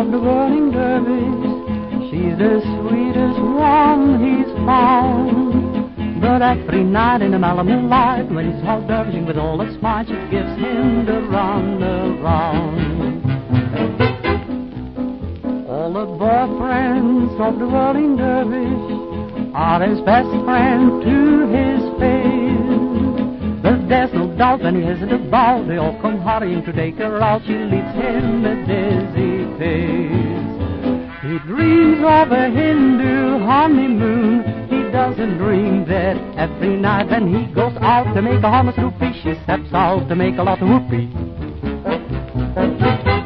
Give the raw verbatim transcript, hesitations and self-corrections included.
of the whirling dervish. She's the sweetest one he's found. But every night in the Malamute light, when he's out dervishing with all his might, she gives him the run around. All the boyfriends of the whirling dervish are his best friend to his face. But there's no doubt when he has it about, they all come hurrying to take her out. She leads him a dizzy pace. He dreams of a Hindu honeymoon. He doesn't dream that every night when he goes out to make a hummus rupee, she steps out to make a lot of whoopee.